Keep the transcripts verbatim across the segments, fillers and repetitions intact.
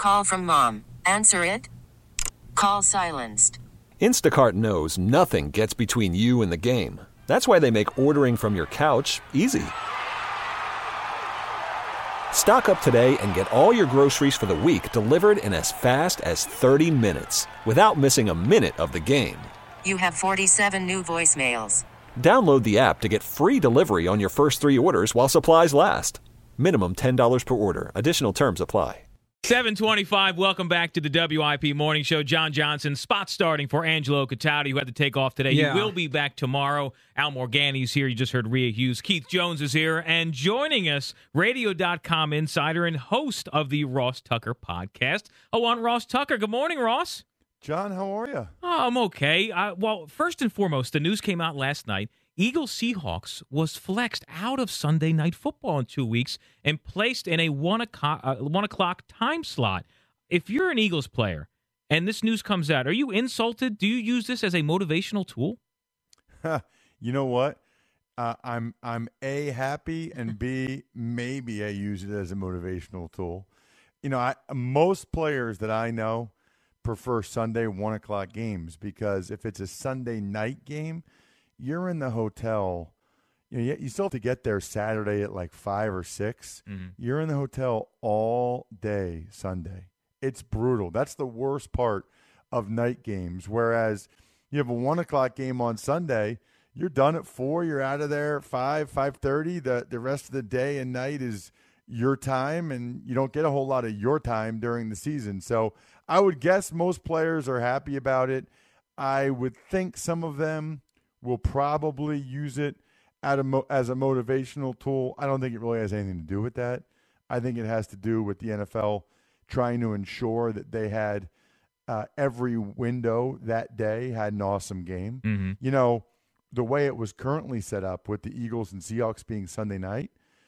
Call from mom. Answer it. Call silenced. Instacart knows nothing gets between you and the game. That's why they make ordering from your couch easy. Stock up today and get all your groceries for the week delivered in as fast as thirty minutes without missing a minute of the game. You have forty-seven new voicemails. Download the app to get free delivery on your first three orders while supplies last. Minimum ten dollars per order. Additional terms apply. seven twenty-five, welcome back to the W I P Morning Show. John Johnson, spot starting for Angelo Cataldi, who had to take off today. Yeah. He will be back tomorrow. Al Morgani's here. You just heard Rhea Hughes. Keith Jones is here. And joining us, radio dot com insider and host of the Ross Tucker podcast, Juan Ross Tucker. Good morning, Ross. John, how are you? Oh, I'm okay. Uh, well, first and foremost, the news came out last night. Eagles Seahawks was flexed out of Sunday Night Football in two weeks and placed in a one o'clock, uh, one o'clock time slot. If you're an Eagles player and this news comes out, are you insulted? Do you use this as a motivational tool? You know what? Uh, I'm I'm A, happy, and B, maybe I use it as a motivational tool. You know, I, most players that I know prefer Sunday one o'clock games because if it's a Sunday night game, you're in the hotel. You know, you still have to get there Saturday at like five or six. Mm-hmm. You're in the hotel all day Sunday. It's brutal. That's the worst part of night games. Whereas you have a one o'clock game on Sunday, you're done at four. You're out of there at five, five thirty. The the rest of the day and night is your time, and you don't get a whole lot of your time during the season. So I would guess most players are happy about it. I would think some of them will probably use it at a mo- as a motivational tool. I don't think it really has anything to do with that. I think it has to do with the N F L trying to ensure that they had uh, every window that day had an awesome game. Mm-hmm. You know, the way it was currently set up with the Eagles and Seahawks being Sunday night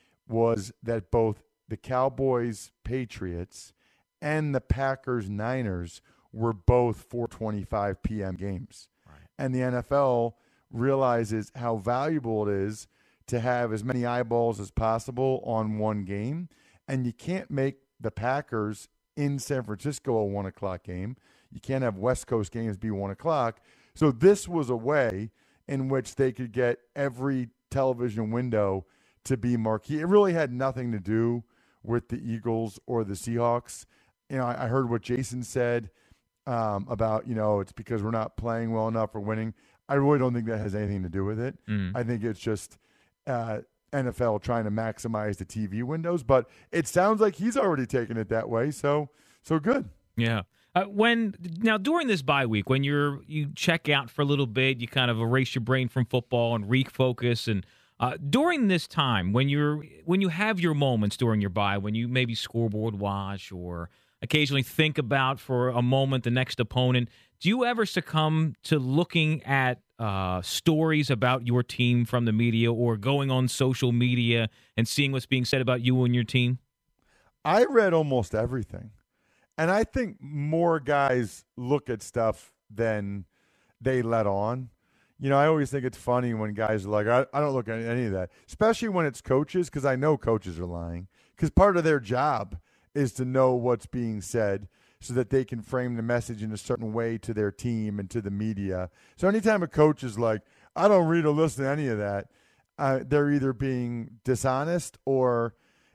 was that both the Cowboys, Patriots, and the Packers, Niners were both four twenty-five p.m. games. Right. And the N F L realizes how valuable it is to have as many eyeballs as possible on one game. And you can't make the Packers in San Francisco a one o'clock game. You can't have West Coast games be one o'clock. So this was a way in which they could get every television window to be marquee. It really had nothing to do with the Eagles or the Seahawks. You know, I, I heard what Jason said um, about, you know, it's because we're not playing well enough or winning. I really don't think that has anything to do with it. Mm. I think it's just uh, N F L trying to maximize the T V windows. But it sounds like he's already taken it that way. So, so good. Yeah. Uh, when now during this bye week, when you're you check out for a little bit, you kind of erase your brain from football and refocus. And uh, during this time, when you're when you have your moments during your bye, when you maybe scoreboard watch or occasionally think about for a moment the next opponent, do you ever succumb to looking at uh, stories about your team from the media or going on social media and seeing what's being said about you and your team? I read almost everything. And I think more guys look at stuff than they let on. You know, I always think it's funny when guys are like, I, I don't look at any of that, especially when it's coaches, because I know coaches are lying. Because part of their job is to know what's being said so that they can frame the message in a certain way to their team and to the media. So anytime a coach is like, I don't read or listen to any of that, uh, they're either being dishonest or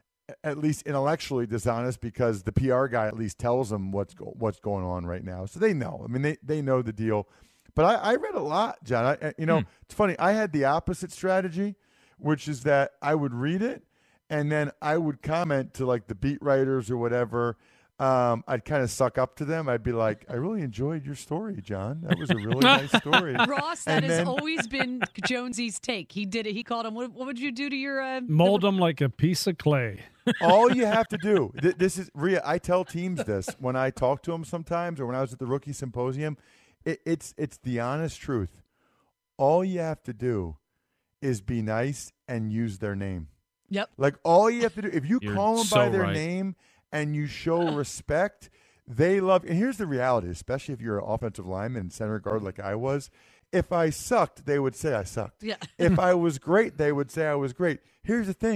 at least intellectually dishonest because the P R guy at least tells them what's go- what's going on right now. So they know. I mean, they, they know the deal. But I, I read a lot, John. I, you know, hmm. It's funny. I had the opposite strategy, which is that I would read it, and then I would comment to, like, the beat writers or whatever. Um, I'd kind of suck up to them. I'd be like, I really enjoyed your story, John. That was a really nice story. Ross, that and has then, always been Jonesy's take. He did it. He called him, what, what would you do to your... Uh, Mold the, him like a piece of clay. All you have to do, th- this is, Rhea, I tell teams this when I talk to them sometimes or when I was at the rookie symposium. It, it's it's the honest truth. All you have to do is be nice and use their name. Yep. Like, all you have to do, if you You're call them so by their right. name and you show respect, they love. And here's the reality, especially if you're an offensive lineman and center guard like I was. If I sucked, they would say I sucked. Yeah. If I was great, they would say I was great. Here's the thing.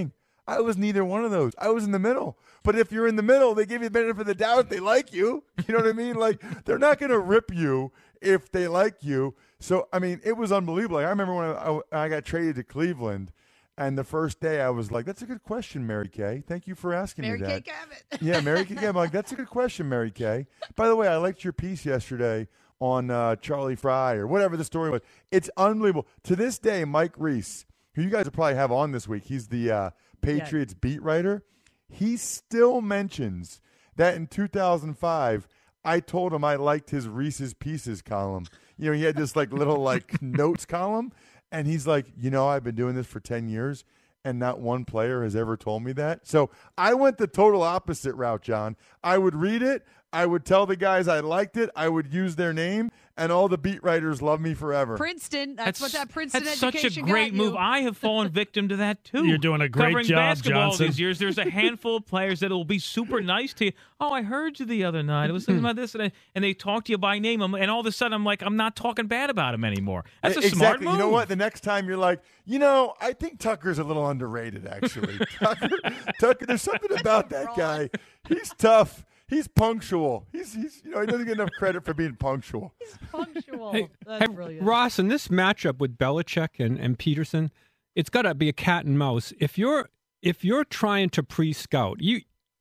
I was neither one of those. I was in the middle. But if you're in the middle, they give you the benefit of the doubt. They like you. You know what I mean? Like, they're not going to rip you if they like you. So, I mean, it was unbelievable. Like, I remember when I, I, I got traded to Cleveland, and the first day I was like, that's a good question, Mary Kay. Thank you for asking Mary me that. Kay Cabot. Yeah, Mary Kay Cabot. I'm like, that's a good question, Mary Kay. By the way, I liked your piece yesterday on uh, Charlie Fry or whatever the story was. It's unbelievable. To this day, Mike Reese, who you guys will probably have on this week, he's the uh, Patriots yeah. beat writer. He still mentions that in two thousand five, I told him I liked his Reese's Pieces column. You know, he had this like little like notes column, and he's like, you know, I've been doing this for ten years, and not one player has ever told me that. So I went the total opposite route, John. I would read it. I would tell the guys I liked it. I would use their name, and all the beat writers love me forever. Princeton, that's, that's what that Princeton that's education such a great got you. move. I have fallen victim to that too. You're doing a great Covering job, basketball Johnson. These years, there's a handful of players that will be super nice to you. Oh, I heard you the other night. I was thinking about this, and, I, and they talk to you by name, and all of a sudden, I'm like, I'm not talking bad about him anymore. That's a exactly. smart move. You know what? The next time you're like, you know, I think Tucker's a little underrated. Actually, Tucker, Tucker. There's something about that guy. He's tough. He's punctual. He's, he's, you know, he doesn't get enough credit for being punctual. He's punctual. Hey, That's hey, brilliant. Ross, in this matchup with Belichick and, and Peterson, it's got to be a cat and mouse. If you're if you're trying to pre-scout, you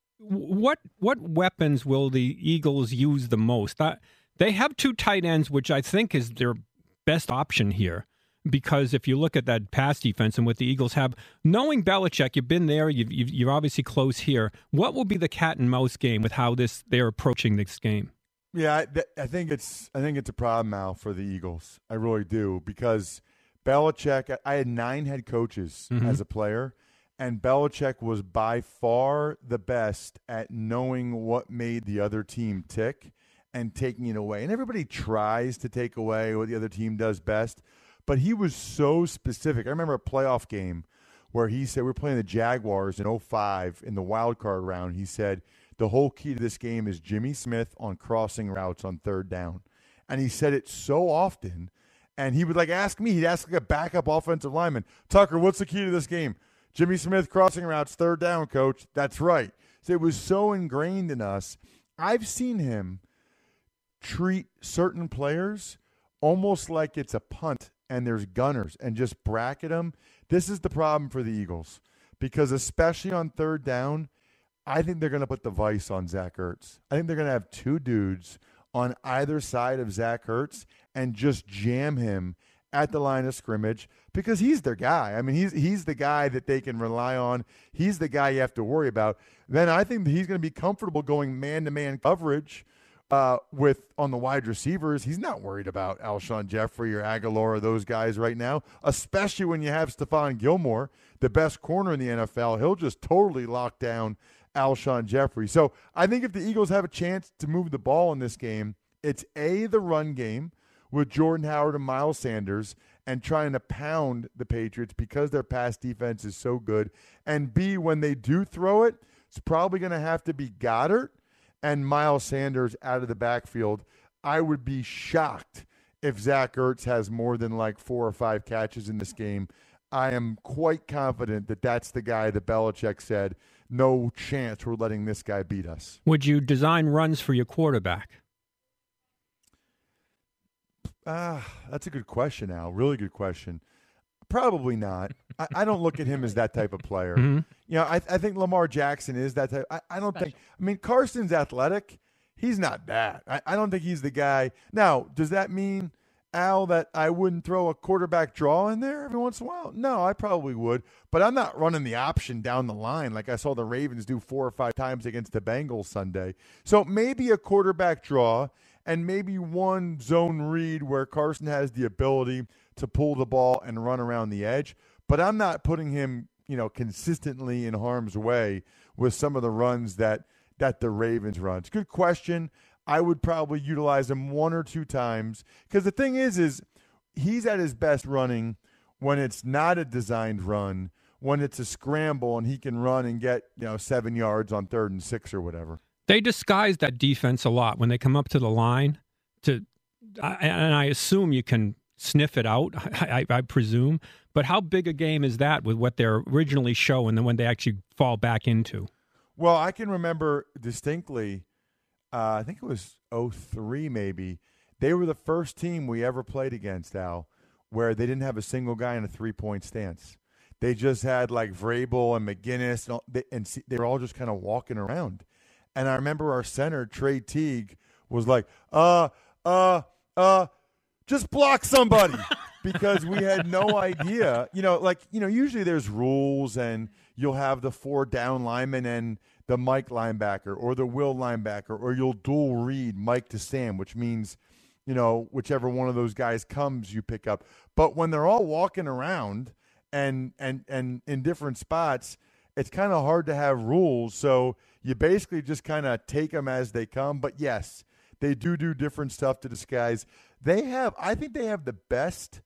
what what weapons will the Eagles use the most? I, they have two tight ends, which I think is their best option here. Because if you look at that pass defense and what the Eagles have, knowing Belichick, you've been there, you've, you've, you're obviously close here. What will be the cat and mouse game with how this they're approaching this game? Yeah, I, th- I think it's I think it's a problem now for the Eagles. I really do, because Belichick. I had nine head coaches mm-hmm. as a player, and Belichick was by far the best at knowing what made the other team tick and taking it away. And everybody tries to take away what the other team does best. But he was so specific. I remember a playoff game where he said, we were playing the Jaguars in oh five in the wild card round. He said, the whole key to this game is Jimmy Smith on crossing routes on third down. And he said it so often. And he would like ask me, he'd ask like a backup offensive lineman, Tucker, what's the key to this game? Jimmy Smith crossing routes, third down, coach. That's right. So it was so ingrained in us. I've seen him treat certain players almost like it's a punt and there's gunners and just bracket them. This is the problem for the Eagles, because especially on third down, I think they're going to put the vice on Zach Ertz. I think they're going to have two dudes on either side of Zach Ertz and just jam him at the line of scrimmage, because he's their guy. I mean, he's he's the guy that they can rely on. He's the guy you have to worry about. Then I think that he's going to be comfortable going man-to-man coverage Uh, with on the wide receivers. He's not worried about Alshon Jeffrey or Aguilar or those guys right now, especially when you have Stephon Gilmore, the best corner in the N F L. He'll just totally lock down Alshon Jeffrey. So I think if the Eagles have a chance to move the ball in this game, it's A, the run game with Jordan Howard and Miles Sanders and trying to pound the Patriots because their pass defense is so good, and B, when they do throw it, it's probably going to have to be Goddard and Miles Sanders out of the backfield. I would be shocked if Zach Ertz has more than like four or five catches in this game. I am quite confident that that's the guy that Belichick said, no chance we're letting this guy beat us. Would you design runs for your quarterback? Ah, that's a good question, Al. Really good question. Probably not. I, I don't look at him as that type of player. Mm-hmm. You know, I, I think Lamar Jackson is that type. I, I don't Special. think. I mean, Carson's athletic. He's not that. I, I don't think he's the guy. Now, does that mean, Al, that I wouldn't throw a quarterback draw in there every once in a while? No, I probably would. But I'm not running the option down the line like I saw the Ravens do four or five times against the Bengals Sunday. So maybe a quarterback draw and maybe one zone read where Carson has the ability to pull the ball and run around the edge. But I'm not putting him, you know, consistently in harm's way with some of the runs that that the Ravens run. It's a good question. I would probably utilize him one or two times, because the thing is, is he's at his best running when it's not a designed run, when it's a scramble and he can run and get, you know, seven yards on third and six or whatever. They disguise that defense a lot when they come up to the line. To, I, and I assume you can sniff it out, I, I, I presume. But how big a game is that with what they're originally showing and then when they actually fall back into? Well, I can remember distinctly, uh, I think it was oh three maybe, they were the first team we ever played against, Al, where they didn't have a single guy in a three-point stance. They just had like Vrabel and McGinnis, and, all, they, and see, they were all just kind of walking around. And I remember our center, Trey Teague, was like, uh, uh, uh, just block somebody. Because we had no idea. You know, like, you know, usually there's rules and you'll have the four down linemen and the Mike linebacker or the Will linebacker, or you'll dual read Mike to Sam, which means, you know, whichever one of those guys comes, you pick up. But when they're all walking around and and and in different spots, it's kind of hard to have rules. So you basically just kind of take them as they come. But yes, they do do different stuff to disguise. They have, I think they have the best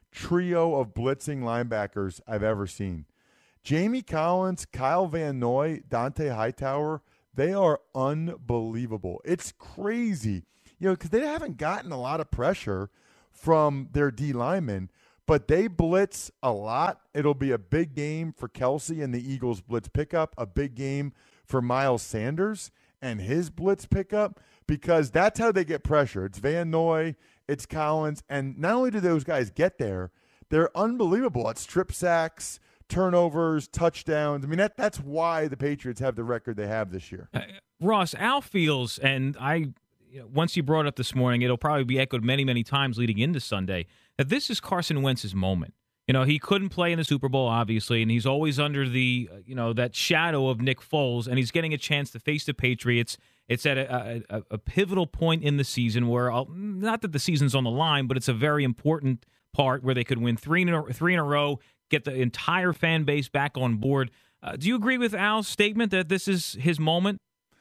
trio of blitzing linebackers I've ever seen. Jamie Collins, Kyle Van Noy, Dante Hightower, they are unbelievable. It's crazy, you know, because they haven't gotten a lot of pressure from their D linemen, but they blitz a lot. It'll be a big game for Kelsey and the Eagles blitz pickup, a big game for Miles Sanders and his blitz pickup, because that's how they get pressure. It's Van Noy, it's Collins, and not only do those guys get there, they're unbelievable at strip sacks, turnovers, touchdowns. I mean, that that's why the Patriots have the record they have this year. Uh, Ross, Al feels, and I, you know, once you brought it up this morning, it'll probably be echoed many, many times leading into Sunday, that this is Carson Wentz's moment. You know, he couldn't play in the Super Bowl, obviously, and he's always under the, you know, that shadow of Nick Foles, and he's getting a chance to face the Patriots. It's at a, a, a pivotal point in the season where, I'll, not that the season's on the line, but it's a very important part where they could win three in a, three in a row, get the entire fan base back on board. Uh, do you agree with Al's statement that this is his moment?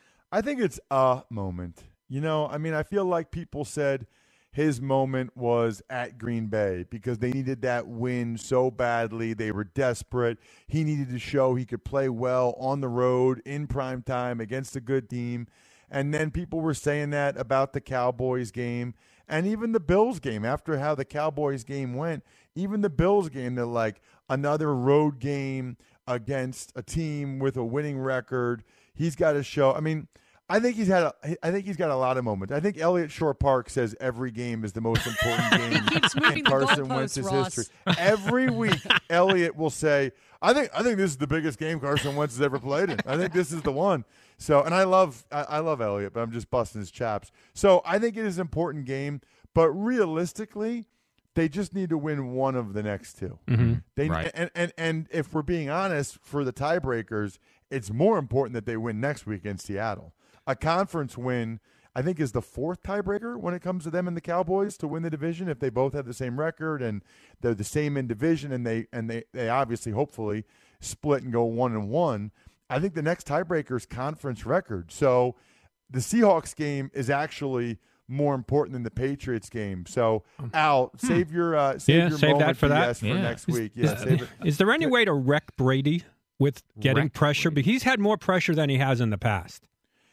I think it's a moment. You know, I mean, I feel like people said his moment was at Green Bay because they needed that win so badly. They were desperate. He needed to show he could play well on the road in prime time against a good team. And then people were saying that about the Cowboys game and even the Bills game. After how the Cowboys game went, even the Bills game, they're like, another road game against a team with a winning record. He's got to show. I mean, I think he's had. A, I think he's got a lot of moments. I think Elliott Shore Park says every game is the most important game He keeps moving in the Carson goalposts, Wentz's Ross. history. Every week, Elliott will say, "I think I think this is the biggest game Carson Wentz has ever played in. I think this is the one." So, and I love I, I love Elliott, but I'm just busting his chops. So, I think it is an important game, but realistically, they just need to win one of the next two. Mm-hmm. They Right. and, and and if we're being honest, for the tiebreakers, it's more important that they win next week in Seattle. A conference win, I think, is the fourth tiebreaker when it comes to them and the Cowboys to win the division. If they both have the same record and they're the same in division, and they and they they obviously hopefully split and go one and one, I think the next tiebreaker is conference record. So the Seahawks game is actually more important than the Patriots game. So, Al, save your uh, save Yeah, your save moment that for B that. S for Yeah. next week. Yeah, save it. Is there any way to wreck Brady with getting Wreck pressure? Brady. But he's had more pressure than he has in the past.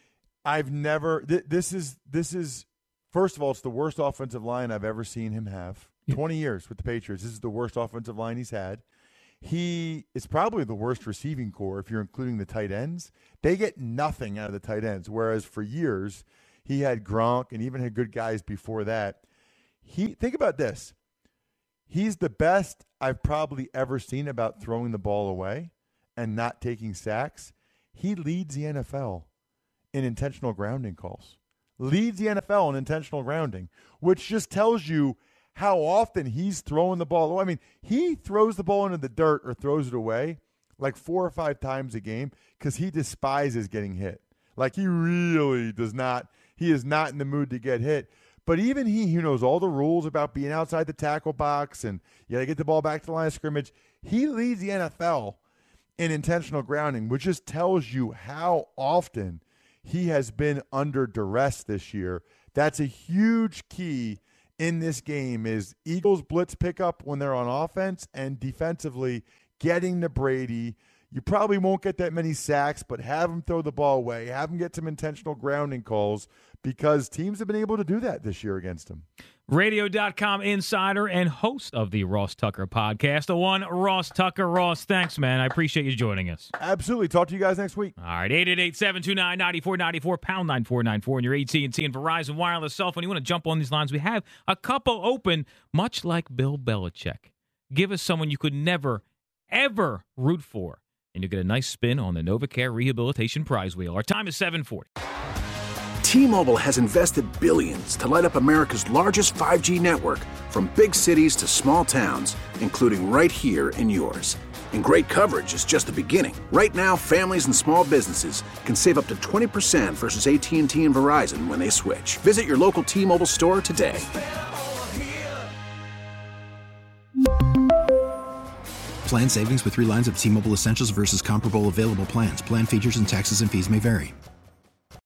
I've never. Th- this is this is first of all, it's the worst offensive line I've ever seen him have. Yeah. Twenty years with the Patriots. This is the worst offensive line he's had. He is probably the worst receiving core if you're including the tight ends. They get nothing out of the tight ends, whereas for years he had Gronk and even had good guys before that. He think about this. He's the best I've probably ever seen about throwing the ball away and not taking sacks. He leads the N F L in intentional grounding calls. Leads the N F L in intentional grounding, which just tells you how often he's throwing the ball away. I mean, he throws the ball into the dirt or throws it away like four or five times a game because he despises getting hit. Like he really does not. He is not in the mood to get hit. But even he, who knows all the rules about being outside the tackle box and you got to get the ball back to the line of scrimmage, he leads the N F L in intentional grounding, which just tells you how often he has been under duress this year. That's a huge key in this game is Eagles blitz pickup when they're on offense and defensively getting to Brady. You probably won't get that many sacks, but have him throw the ball away. Have him get some intentional grounding calls because teams have been able to do that this year against him. radio dot com insider and host of the Ross Tucker podcast. The one, Ross Tucker. Ross, thanks, man. I appreciate you joining us. Absolutely. Talk to you guys next week. All right, eight eight eight, seven two nine, nine four nine four, pound nine four nine four, and your A T and T and Verizon wireless cell phone. You want to jump on these lines? We have a couple open, much like Bill Belichick. Give us someone you could never, ever root for, and you get a nice spin on the NovaCare Rehabilitation Prize Wheel. Our time is seven forty. T-Mobile has invested billions to light up America's largest five G network, from big cities to small towns, including right here in yours. And great coverage is just the beginning. Right now, families and small businesses can save up to twenty percent versus A T and T and Verizon when they switch. Visit your local T-Mobile store today. Plan savings with three lines of T-Mobile Essentials versus comparable available plans. Plan features and taxes and fees may vary.